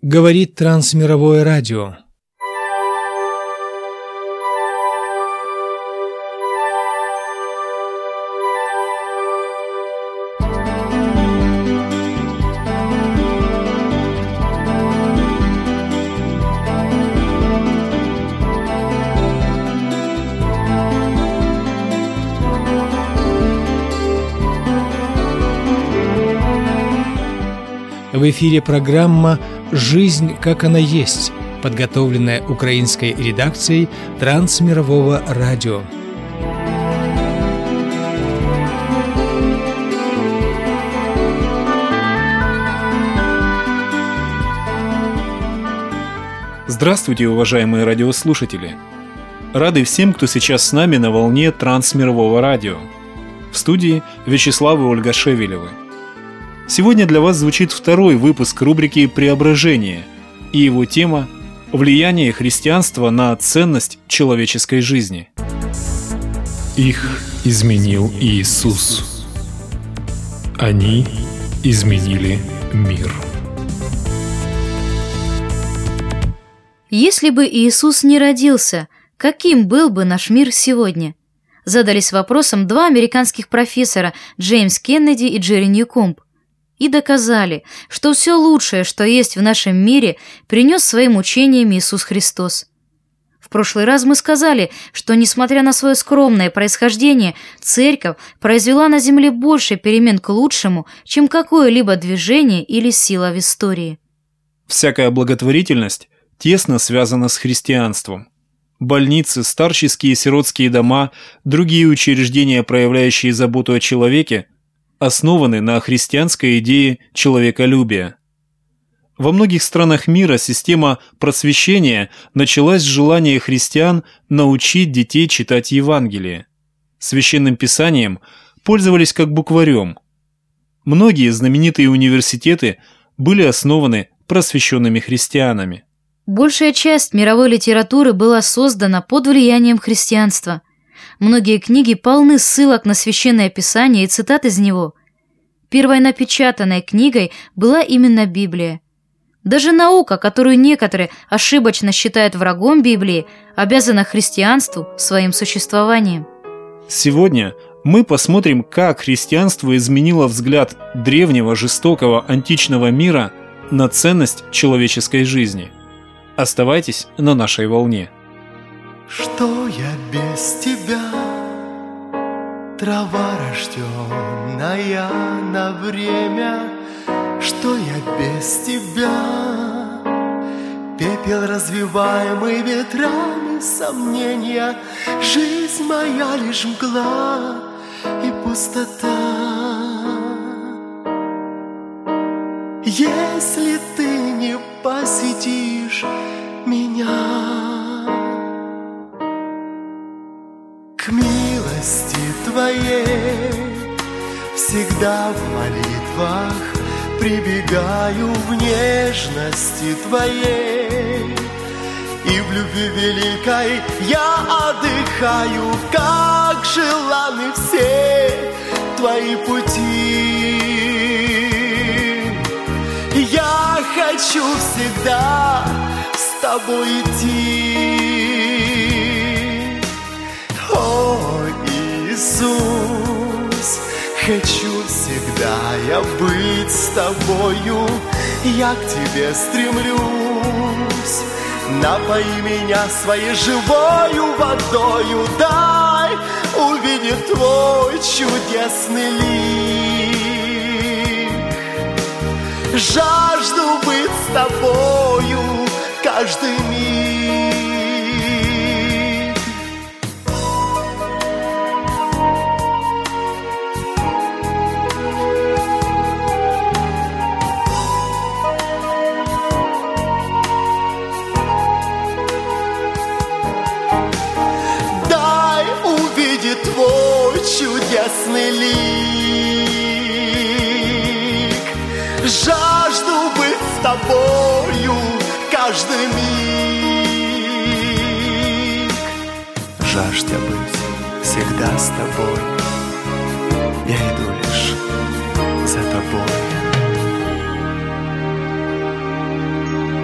Говорит Трансмировое радио. В эфире программа «Жизнь, как она есть», подготовленная украинской редакцией Трансмирового радио. Здравствуйте, уважаемые радиослушатели! Рады всем, кто сейчас с нами на волне Трансмирового радио. В студии Вячеслав и Ольга Шевелевы. Сегодня для вас звучит второй выпуск рубрики «Преображение» и его тема «Влияние христианства на ценность человеческой жизни». Их изменил Иисус. Они изменили мир. Если бы Иисус не родился, каким был бы наш мир сегодня? Задались вопросом два американских профессора Джеймс Кеннеди и Джерри Ньюкомб. И доказали, что все лучшее, что есть в нашем мире, принес своим учениям Иисус Христос. В прошлый раз мы сказали, что, несмотря на свое скромное происхождение, Церковь произвела на земле больше перемен к лучшему, чем какое-либо движение или сила в истории. Всякая благотворительность тесно связана с христианством. Больницы, старческие и сиротские дома, другие учреждения, проявляющие заботу о человеке, основаны на христианской идее человеколюбия. Во многих странах мира система просвещения началась с желания христиан научить детей читать Евангелие. Священным Писанием пользовались как букварем. Многие знаменитые университеты были основаны просвещенными христианами. Большая часть мировой литературы была создана под влиянием христианства. Многие книги полны ссылок на Священное Писание и цитат из него. Первой напечатанной книгой была именно Библия. Даже наука, которую некоторые ошибочно считают врагом Библии, обязана христианству своим существованием. Сегодня мы посмотрим, как христианство изменило взгляд древнего, жестокого, античного мира на ценность человеческой жизни. Оставайтесь на нашей волне. Что я без тебя, трава рожденная на время? Что я без тебя, пепел, развиваемый ветрами сомнения? Жизнь моя лишь мгла и пустота. Если ты не посетишь меня, к милости Твоей всегда в молитвах прибегаю, в нежности Твоей и в любви великой я отдыхаю, как желаны все Твои пути. Я хочу всегда с Тобой идти. О, Иисус, хочу всегда я быть с Тобою, я к Тебе стремлюсь. Напои меня своей живою водою, дай увидеть Твой чудесный лик. Жажду быть с Тобою каждый миг. Дай увидеть Твой чудесный лик. Жажду быть с Тобою каждый миг. Жаждя быть всегда с Тобой, я иду лишь за Тобой.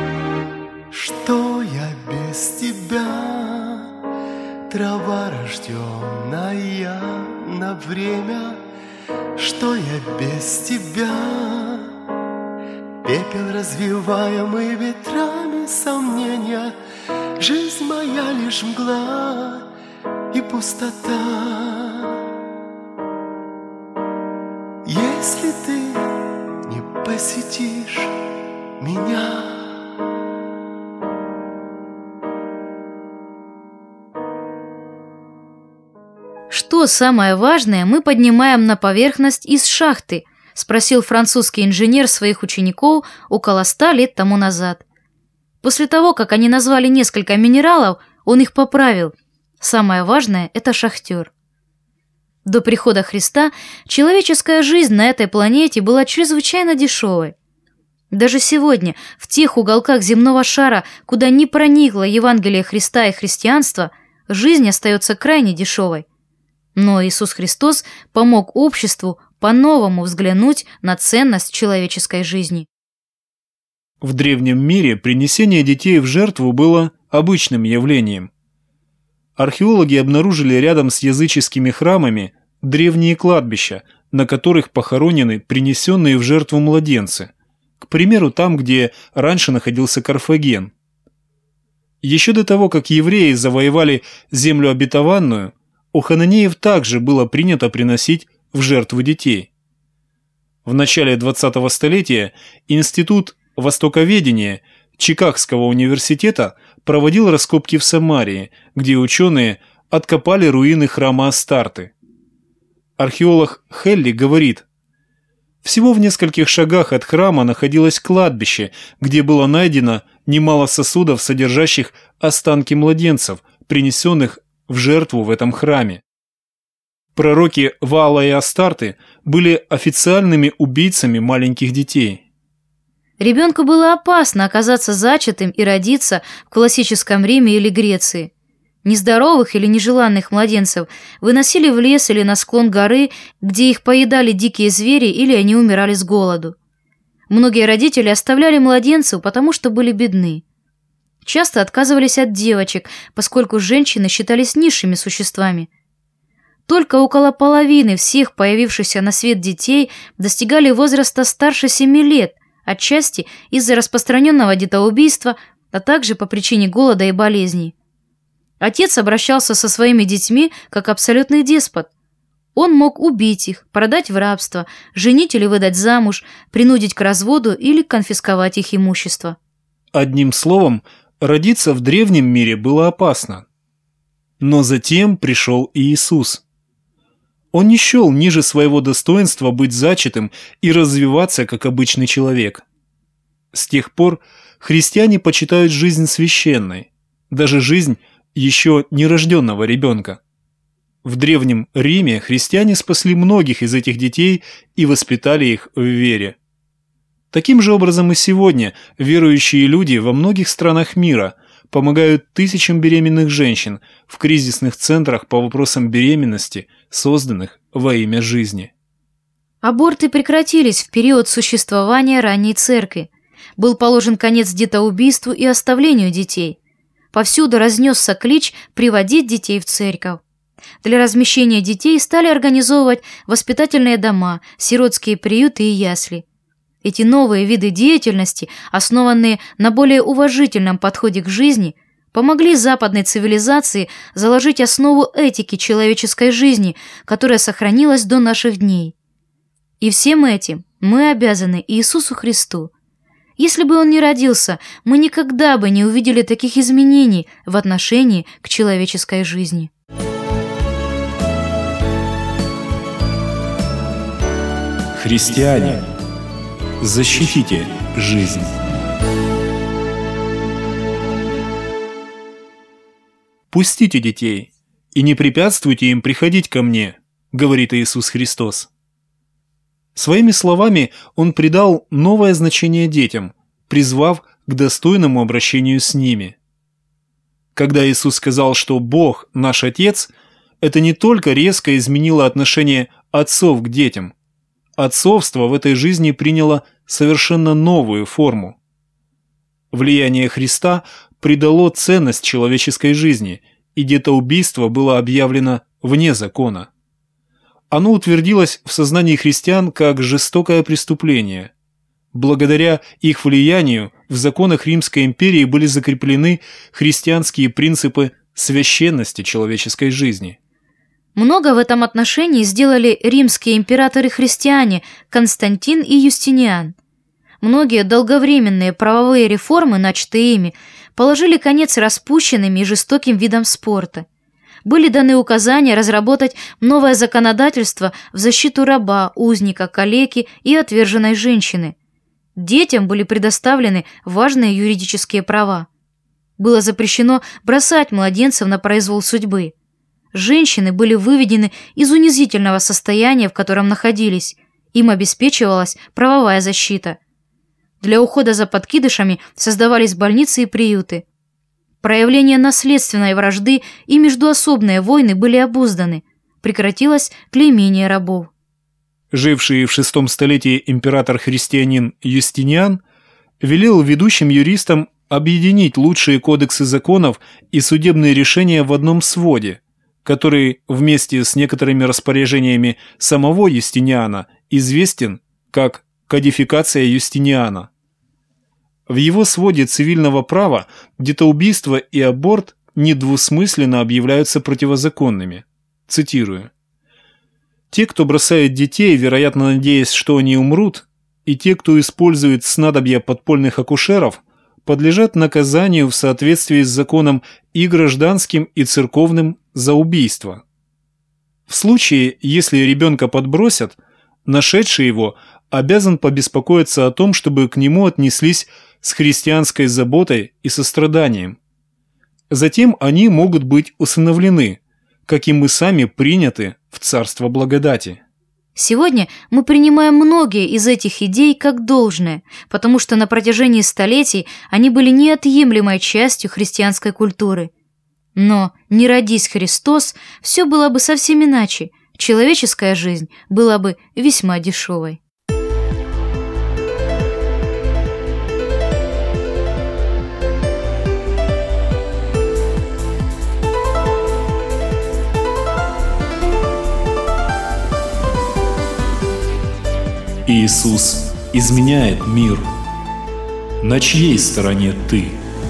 трава рожденная на время, что я без тебя. Пепел, развиваемый ветрами сомнения, жизнь моя лишь мгла и пустота. Если ты не посетишь меня, «Что самое важное мы поднимаем на поверхность из шахты?» – спросил французский инженер своих учеников около 100 лет тому назад. После того, как они назвали несколько минералов, он их поправил. Самое важное – это шахтер. До прихода Христа человеческая жизнь на этой планете была чрезвычайно дешевой. Даже сегодня, в тех уголках земного шара, куда не проникло Евангелие Христа и христианство, жизнь остается крайне дешевой. Но Иисус Христос помог обществу по-новому взглянуть на ценность человеческой жизни. В древнем мире принесение детей в жертву было обычным явлением. Археологи обнаружили рядом с языческими храмами древние кладбища, на которых похоронены принесенные в жертву младенцы. К примеру, там, где раньше находился Карфаген. Еще до того, как евреи завоевали землю обетованную, у хананеев также было принято приносить в жертву детей. В начале 20-го столетия Институт востоковедения Чикагского университета проводил раскопки в Самарии, где ученые откопали руины храма Астарты. Археолог Хелли говорит: всего в нескольких шагах от храма находилось кладбище, где было найдено немало сосудов, содержащих останки младенцев, принесенных в жертву в этом храме. Пророки Ваала и Астарты были официальными убийцами маленьких детей. Ребенку было опасно оказаться зачатым и родиться в классическом Риме или Греции. Нездоровых или нежеланных младенцев выносили в лес или на склон горы, где их поедали дикие звери или они умирали с голоду. Многие родители оставляли младенцев, потому что были бедны. Часто отказывались от девочек, поскольку женщины считались низшими существами. Только около половины всех появившихся на свет детей достигали возраста старше 7 лет, отчасти из-за распространенного детоубийства, а также по причине голода и болезней. Отец обращался со своими детьми как абсолютный деспот. Он мог убить их, продать в рабство, женить или выдать замуж, принудить к разводу или конфисковать их имущество. Одним словом, родиться в древнем мире было опасно. Но затем пришел Иисус. Он не счел ниже своего достоинства быть зачатым и развиваться как обычный человек. С тех пор христиане почитают жизнь священной, даже жизнь еще нерожденного ребенка. В Древнем Риме христиане спасли многих из этих детей и воспитали их в вере. Таким же образом и сегодня верующие люди во многих странах мира помогают тысячам беременных женщин в кризисных центрах по вопросам беременности, созданных во имя жизни. Аборты прекратились в период существования ранней церкви. Был положен конец детоубийству и оставлению детей. Повсюду разнесся клич приводить детей в церковь. Для размещения детей стали организовывать воспитательные дома, сиротские приюты и ясли. Эти новые виды деятельности, основанные на более уважительном подходе к жизни, помогли западной цивилизации заложить основу этики человеческой жизни, которая сохранилась до наших дней. И всем этим мы обязаны Иисусу Христу. Если бы Он не родился, мы никогда бы не увидели таких изменений в отношении к человеческой жизни. Христиане, защитите жизнь. «Пустите детей и не препятствуйте им приходить ко мне», — говорит Иисус Христос. Своими словами Он придал новое значение детям, призвав к достойному обращению с ними. Когда Иисус сказал, что Бог – наш Отец, это не только резко изменило отношение отцов к детям. Отцовство в этой жизни приняло совершенно новую форму. Влияние Христа придало ценность человеческой жизни, и детоубийство было объявлено вне закона. Оно утвердилось в сознании христиан как жестокое преступление. Благодаря их влиянию в законах Римской империи были закреплены христианские принципы священности человеческой жизни. Много в этом отношении сделали римские императоры-христиане Константин и Юстиниан. Многие долговременные правовые реформы, начатые ими, положили конец распущенным и жестоким видам спорта. Были даны указания разработать новое законодательство в защиту раба, узника, калеки и отверженной женщины. Детям были предоставлены важные юридические права. Было запрещено бросать младенцев на произвол судьбы. Женщины были выведены из унизительного состояния, в котором находились. Им обеспечивалась правовая защита. Для ухода за подкидышами создавались больницы и приюты. Проявления наследственной вражды и междуособные войны были обузданы. Прекратилось клеймение рабов. Живший в VI столетии император-христианин Юстиниан велел ведущим юристам объединить лучшие кодексы законов и судебные решения в одном своде, который вместе с некоторыми распоряжениями самого Юстиниана известен как «Кодификация Юстиниана». В его своде цивильного права детоубийство и аборт недвусмысленно объявляются противозаконными. Цитирую. «Те, кто бросает детей, вероятно, надеясь, что они умрут, и те, кто использует снадобья подпольных акушеров, подлежат наказанию в соответствии с законом и гражданским, и церковным за убийство. В случае, если ребенка подбросят, нашедший его обязан побеспокоиться о том, чтобы к нему отнеслись с христианской заботой и состраданием. Затем они могут быть усыновлены, как и мы сами приняты в царство благодати». Сегодня мы принимаем многие из этих идей как должное, потому что на протяжении столетий они были неотъемлемой частью христианской культуры. Но не родись Христос, все было бы совсем иначе, человеческая жизнь была бы весьма дешевой. Иисус изменяет мир. На чьей стороне ты?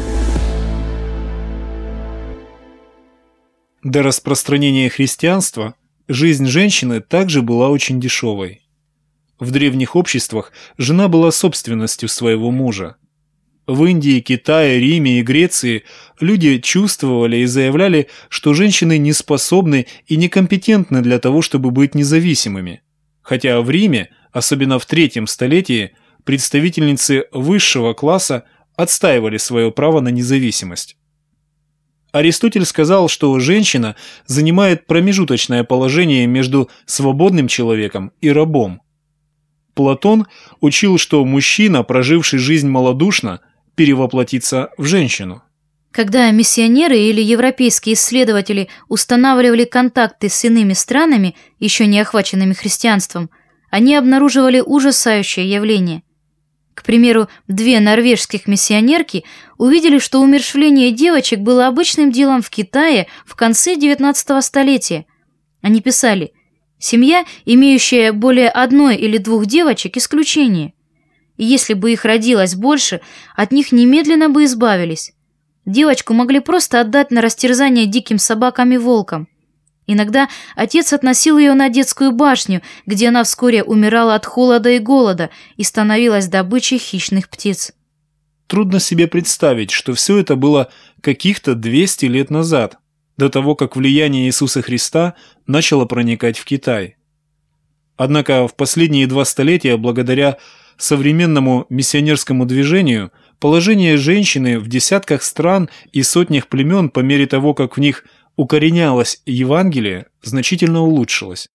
До распространения христианства жизнь женщины также была очень дешевой. В древних обществах жена была собственностью своего мужа. В Индии, Китае, Риме и Греции люди чувствовали и заявляли, что женщины не способны и некомпетентны для того, чтобы быть независимыми. Хотя в Риме, особенно в III столетии, представительницы высшего класса отстаивали свое право на независимость. Аристотель сказал, что женщина занимает промежуточное положение между свободным человеком и рабом. Платон учил, что мужчина, проживший жизнь малодушно, перевоплотится в женщину. Когда миссионеры или европейские исследователи устанавливали контакты с иными странами, еще не охваченными христианством, они обнаруживали ужасающее явление. К примеру, 2 норвежских миссионерки увидели, что умерщвление девочек было обычным делом в Китае в конце XIX столетия. Они писали: «Семья, имеющая более 1 или 2 девочек, исключение. И если бы их родилось больше, от них немедленно бы избавились. Девочку могли просто отдать на растерзание диким собакам и волкам. Иногда отец относил ее на детскую башню, где она вскоре умирала от холода и голода и становилась добычей хищных птиц». Трудно себе представить, что все это было каких-то 200 лет назад, до того, как влияние Иисуса Христа начало проникать в Китай. Однако в последние 2 столетия, благодаря современному миссионерскому движению, положение женщины в десятках стран и сотнях племен по мере того, как в них укоренялось Евангелие, значительно улучшилось.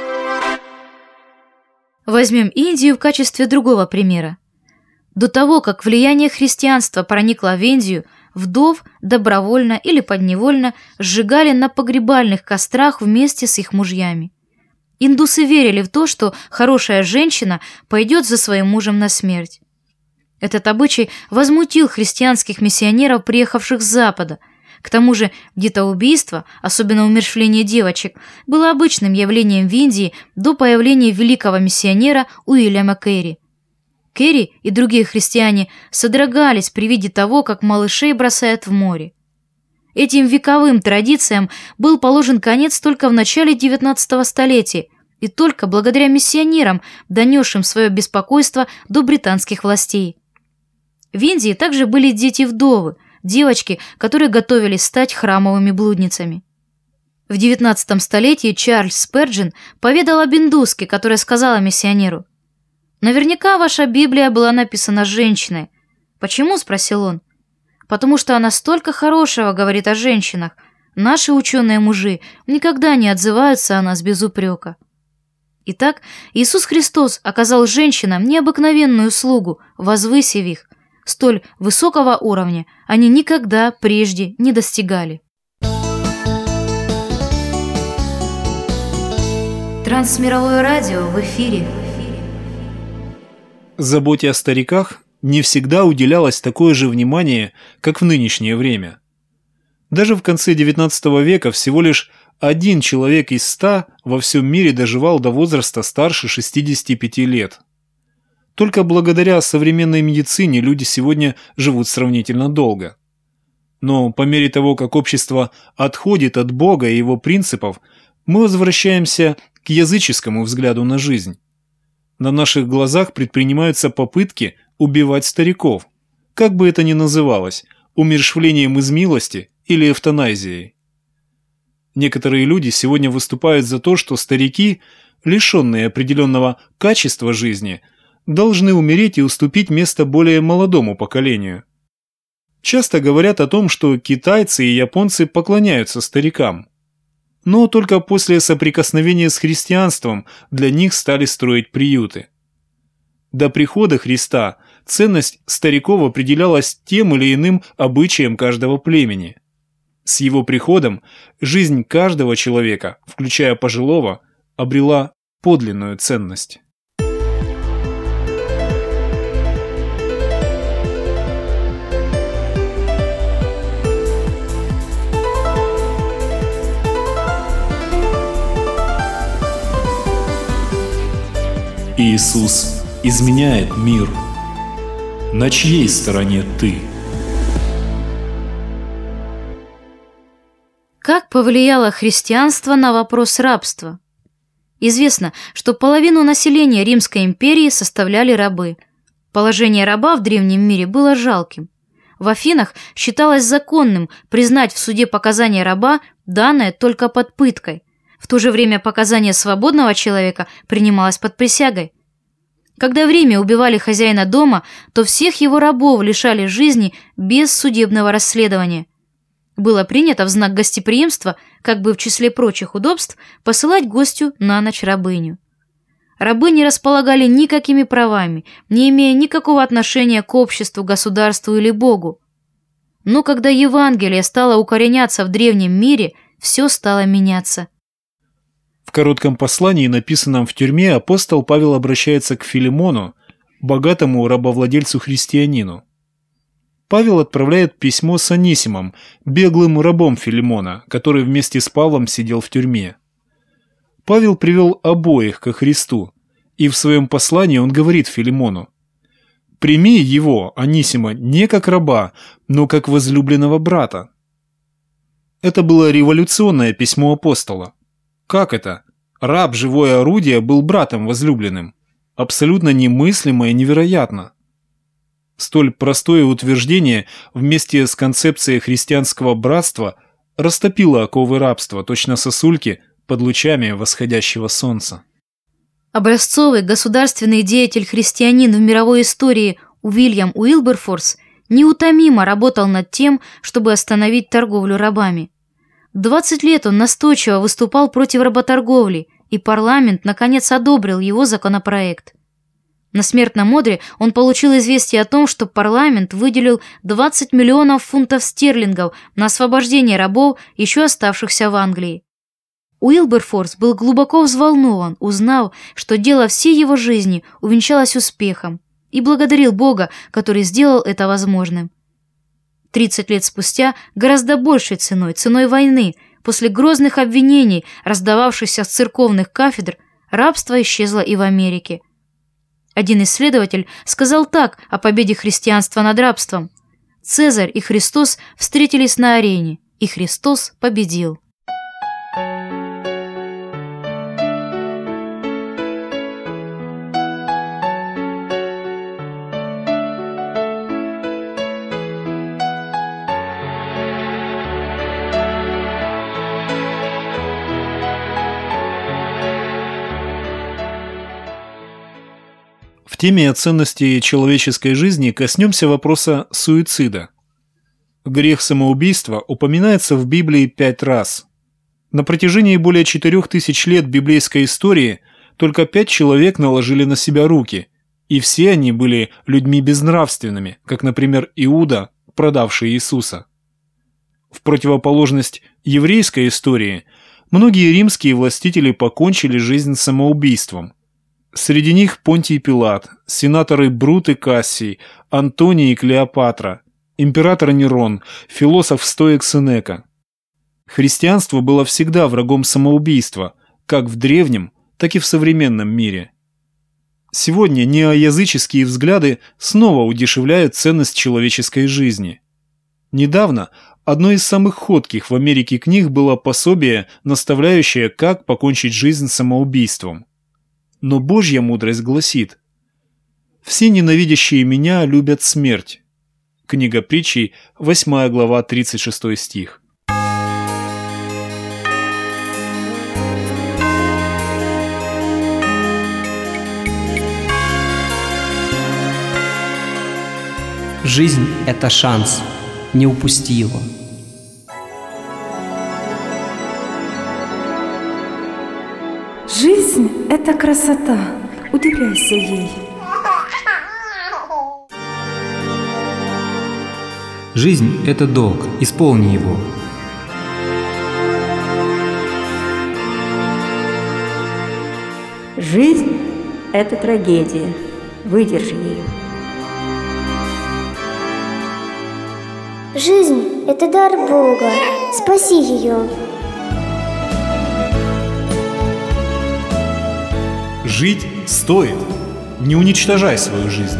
Возьмем Индию в качестве другого примера. До того, как влияние христианства проникло в Индию, вдов добровольно или подневольно сжигали на погребальных кострах вместе с их мужьями. Индусы верили в то, что хорошая женщина пойдет за своим мужем на смерть. Этот обычай возмутил христианских миссионеров, приехавших с Запада. К тому же детоубийство, особенно умерщвление девочек, было обычным явлением в Индии до появления великого миссионера Уильяма Керри. Керри и другие христиане содрогались при виде того, как малышей бросают в море. Этим вековым традициям был положен конец только в начале XIX столетия, и только благодаря миссионерам, донесшим свое беспокойство до британских властей. В Индии также были дети-вдовы, девочки, которые готовились стать храмовыми блудницами. В XIX столетии Чарльз Спurgeon поведал об индуске, которая сказала миссионеру: «Наверняка ваша Библия была написана женщиной». «Почему?» – спросил он. «Потому что она столько хорошего говорит о женщинах. Наши ученые-мужи никогда не отзываются о нас без упрека». Итак, Иисус Христос оказал женщинам необыкновенную услугу, возвысив их. Столь высокого уровня они никогда прежде не достигали. Трансмировое радио в эфире. Заботе о стариках не всегда уделялось такое же внимание, как в нынешнее время. Даже в конце XIX века всего лишь 1 человек из 100 во всем мире доживал до возраста старше 65 лет. Только благодаря современной медицине люди сегодня живут сравнительно долго. Но по мере того, как общество отходит от Бога и его принципов, мы возвращаемся к языческому взгляду на жизнь. На наших глазах предпринимаются попытки убивать стариков, как бы это ни называлось, умерщвлением из милости или эвтаназией. Некоторые люди сегодня выступают за то, что старики, лишенные определенного качества жизни, должны умереть и уступить место более молодому поколению. Часто говорят о том, что китайцы и японцы поклоняются старикам. Но только после соприкосновения с христианством для них стали строить приюты. До прихода Христа ценность стариков определялась тем или иным обычаем каждого племени. С его приходом жизнь каждого человека, включая пожилого, обрела подлинную ценность. Иисус изменяет мир. На чьей стороне ты? Как повлияло христианство на вопрос рабства? Известно, что половину населения Римской империи составляли рабы. Положение раба в древнем мире было жалким. В Афинах считалось законным признать в суде показания раба, данное только под пыткой. В то же время показания свободного человека принималось под присягой. Когда в Риме убивали хозяина дома, то всех его рабов лишали жизни без судебного расследования. Было принято в знак гостеприимства, как бы в числе прочих удобств, посылать гостю на ночь рабыню. Рабы не располагали никакими правами, не имея никакого отношения к обществу, государству или Богу. Но когда Евангелие стало укореняться в древнем мире, все стало меняться. В коротком послании, написанном в тюрьме, апостол Павел обращается к Филимону, богатому рабовладельцу-христианину. Павел отправляет письмо с Онисимом, беглым рабом Филимона, который вместе с Павлом сидел в тюрьме. Павел привел обоих ко Христу, и в своем послании он говорит Филимону: «Прими его, Онисима, не как раба, но как возлюбленного брата». Это было революционное письмо апостола. Как это? Раб, живое орудие, был братом возлюбленным. Абсолютно немыслимо и невероятно. Столь простое утверждение вместе с концепцией христианского братства растопило оковы рабства, точно сосульки под лучами восходящего солнца. Образцовый государственный деятель-христианин в мировой истории Уильям Уилберфорс неутомимо работал над тем, чтобы остановить торговлю рабами. 20 лет он настойчиво выступал против работорговли, и парламент наконец одобрил его законопроект. На смертном одре он получил известие о том, что парламент выделил 20 миллионов фунтов стерлингов на освобождение рабов, еще оставшихся в Англии. Уилберфорс был глубоко взволнован, узнав, что дело всей его жизни увенчалось успехом, и благодарил Бога, который сделал это возможным. 30 лет спустя гораздо большей ценой войны, после грозных обвинений, раздававшихся с церковных кафедр, рабство исчезло и в Америке. Один исследователь сказал так о победе христианства над рабством: «Цезарь и Христос встретились на арене, и Христос победил». В теме о ценности человеческой жизни коснемся вопроса суицида. Грех самоубийства упоминается в Библии 5 раз. На протяжении более 4000 лет библейской истории только 5 человек наложили на себя руки, и все они были людьми безнравственными, как, например, Иуда, продавший Иисуса. В противоположность еврейской истории, многие римские властители покончили жизнь самоубийством. Среди них Понтий Пилат, сенаторы Брут и Кассий, Антоний и Клеопатра, император Нерон, философ-стоик Сенека. Христианство было всегда врагом самоубийства, как в древнем, так и в современном мире. Сегодня неоязыческие взгляды снова удешевляют ценность человеческой жизни. Недавно одной из самых ходких в Америке книг было пособие, наставляющее, как покончить жизнь самоубийством. Но Божья мудрость гласит: «Все ненавидящие меня любят смерть». Книга Притчей, 8 глава, 36 стих. Жизнь – это шанс. Не упусти его. Жизнь – это красота, удивляйся ей. Жизнь – это долг, исполни его. Жизнь – это трагедия, выдержи ее. Жизнь – это дар Бога, спаси ее. Жить стоит. Не уничтожай свою жизнь.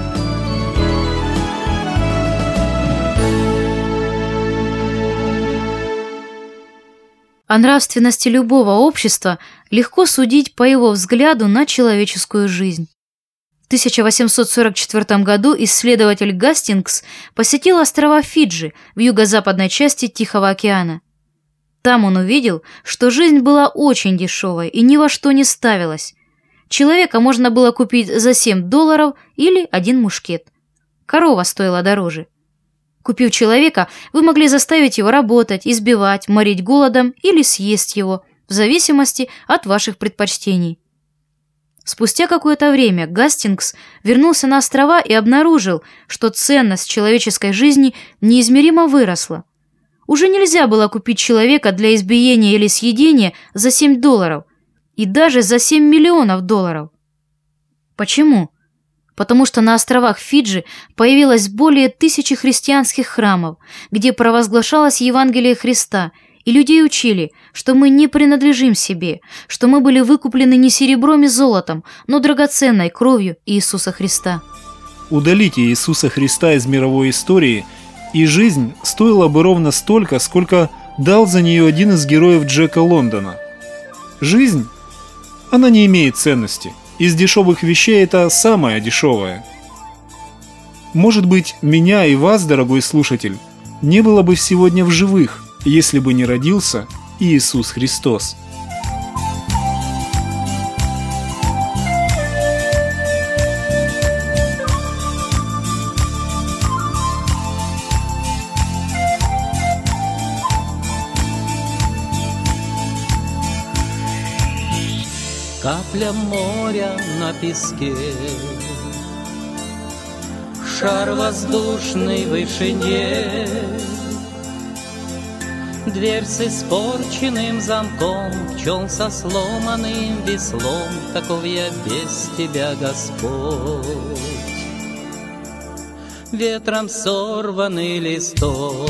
О нравственности любого общества легко судить по его взгляду на человеческую жизнь. В 1844 году исследователь Гастингс посетил острова Фиджи в юго-западной части Тихого океана. Там он увидел, что жизнь была очень дешевой и ни во что не ставилась. Человека можно было купить за $7 или 1 мушкет. Корова стоила дороже. Купив человека, вы могли заставить его работать, избивать, морить голодом или съесть его, в зависимости от ваших предпочтений. Спустя какое-то время Гастингс вернулся на острова и обнаружил, что ценность человеческой жизни неизмеримо выросла. Уже нельзя было купить человека для избиения или съедения за $7 и даже за $7 миллионов. Почему? Потому что на островах Фиджи появилось более 1000 христианских храмов, где провозглашалось Евангелие Христа, и людей учили, что мы не принадлежим себе, что мы были выкуплены не серебром и золотом, но драгоценной кровью Иисуса Христа. Удалите Иисуса Христа из мировой истории, и жизнь стоила бы ровно столько, сколько дал за нее один из героев Джека Лондона. Жизнь, она не имеет ценности. Из дешевых вещей это самое дешевое. Может быть, меня и вас, дорогой слушатель, не было бы сегодня в живых, если бы не родился Иисус Христос. Капля моря на песке, шар воздушный в вышине, дверь с испорченным замком, пчел со сломанным веслом, таков я без тебя, Господь. ветром сорванный листок,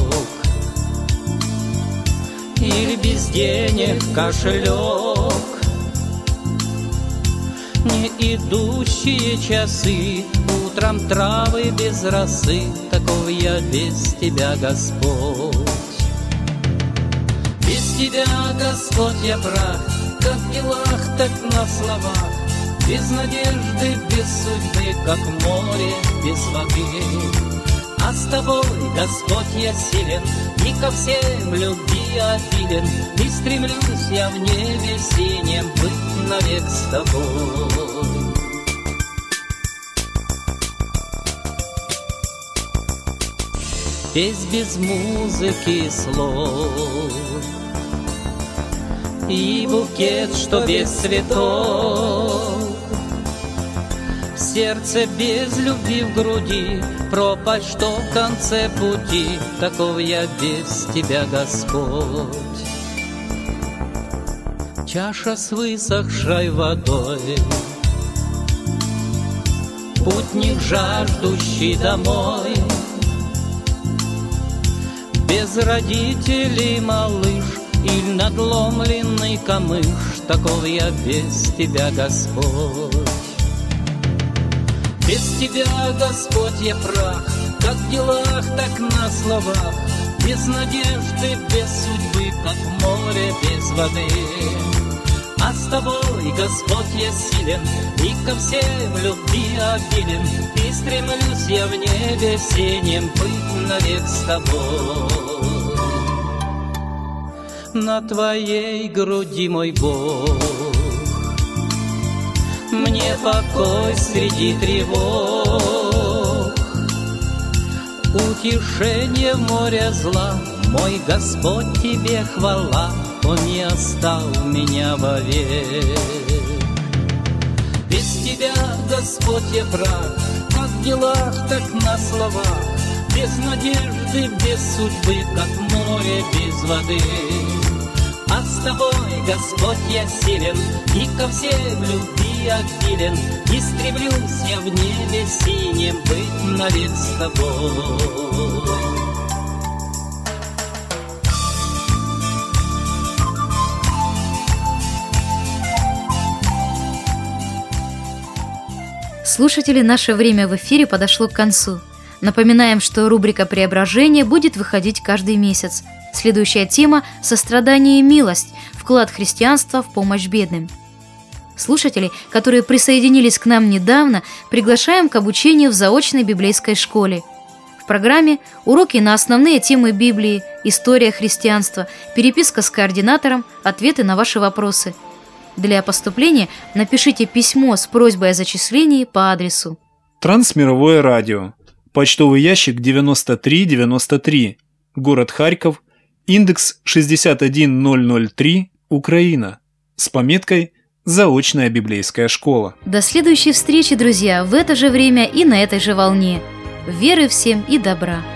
или без денег кошелек, не идущие часы, утром травы без росы, таков я без тебя, Господь. Без тебя, Господь, я прах, как в делах, так на словах, без надежды, без судьбы, как море без воды. А с тобой, Господь, я силен, и ко всем любви обилен, и стремлюсь я в небе синем быть навек с тобой. Песнь без музыки и слов, и букет, что без цветов, сердце без любви в груди, пропасть, что в конце пути, таков я без тебя, Господь. Чаша с высохшей водой, путник, жаждущий домой, без родителей малыш, или надломленный камыш, таков я без тебя, Господь. Без тебя, Господь, я прах, как в делах, так на словах, без надежды, без судьбы, как в море без воды. А с тобой, Господь, я силен, и ко всем любви обилен, и стремлюсь я в небе синем быть навек с тобой. На твоей груди, мой Бог, мне покой среди тревог, утешение в море зла, мой Господь, тебе хвала, Он не оставил меня вовек. Без тебя, Господь, я прав, как в делах, так на словах, без надежды, без судьбы, как море без воды. А с тобой, Господь, я силен, и ко всем любви обилен, и стремлюсь я в небе синем быть навек с тобой. Слушатели, наше время в эфире подошло к концу. Напоминаем, что рубрика «Преображение» будет выходить каждый месяц. Следующая тема – «Сострадание и милость. Вклад христианства в помощь бедным». Слушателей, которые присоединились к нам недавно, приглашаем к обучению в заочной библейской школе. В программе уроки на основные темы Библии, история христианства, переписка с координатором, ответы на ваши вопросы. Для поступления напишите письмо с просьбой о зачислении по адресу: Трансмировое радио. Почтовый ящик 9393. Город Харьков. Индекс 61003. Украина. С пометкой «Заочная библейская школа». До следующей встречи, друзья, в это же время и на этой же волне. Веры всем и добра!